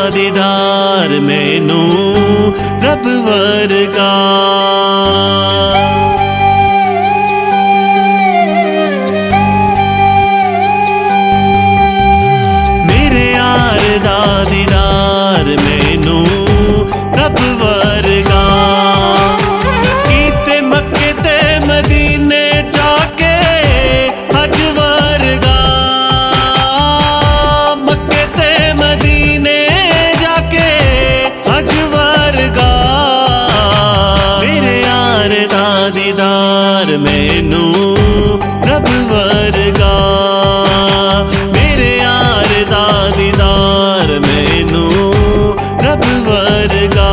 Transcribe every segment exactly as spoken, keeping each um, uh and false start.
दीदार मैनू रब वर्गा। मेरे यार दा दीदार मैनू रब वर्गा। कीते मक्के ते मदीने जाके हज वर्गा। मक्के ते मदीने जाके हज वर्गा। मेरे यार दा दीदार मैनू रब वर्गा। मेरे यार दा दीदार मैनू रब वर्गा।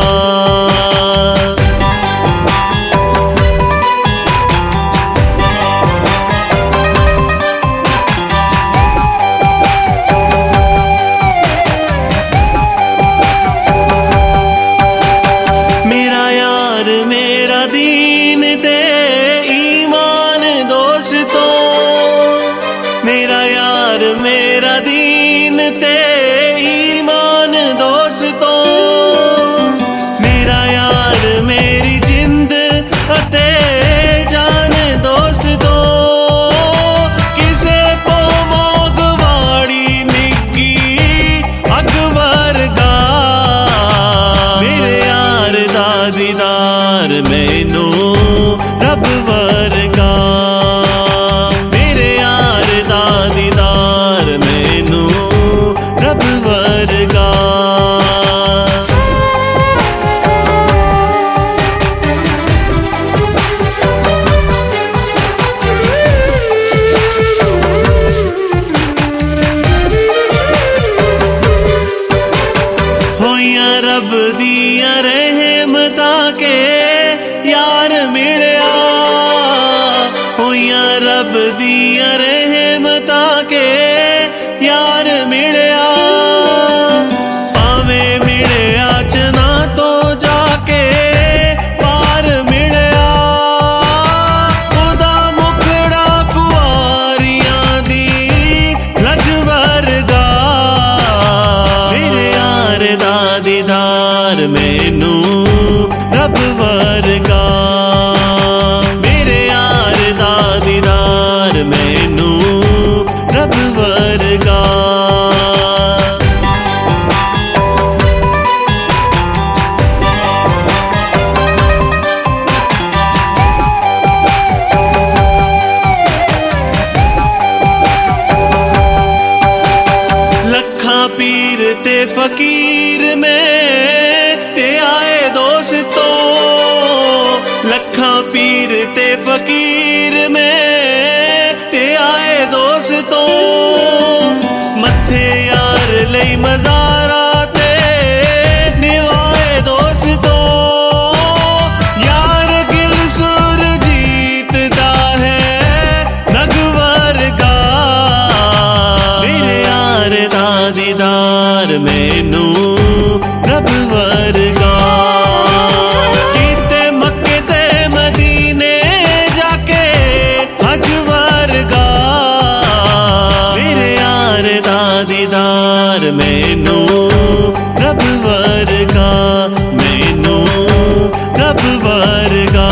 मेरा यार मेरा दीन ते ईमान दोस्तों। मेरा यार मेरा दीन ते ईमान दोस्तों। मेरा यार मेरी जिंद अते जान दोस्तों। किसे पोवा गवाड़ी निकी अग वर्गा। मेरे यार दा दीदार मैनू रब वर्गा। मेरे यार दा दीदार मैनू रब वर्गा। होइया रब दिया रहमता के यार मिलया। होइया रब दिया रहमता के यार मिलया। पावे मिलया चना तो जाके पार मिलया। ओदा मुखड़ा कुआरियां दी लज वर्गा। मेरे यार दा दीदार मैनू रब वर्गा। मेरे यार दा दीदार मैनू रब वर्गा। लखा पीर ते फकीर में ते आए दोस्तों। लखा पीर ते फकीर में ते आए दोस्तों। मथे यार लई मज़ारा ते निवाए दोस्तों। यार गिल सुर जीत दा है नग वर्गा। मेरे यार दा दीदार मैनू रब वर्गा। कीते मक्के ते मदीने जाके हज वर्गा। मेरे यार दा दीदार मैनू रब वर्गा। मैनू रब वर्गा।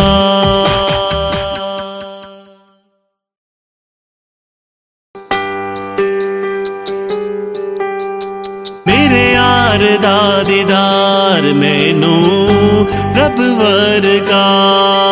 मेरे यार दा दीदार मैनू रब वर्गा।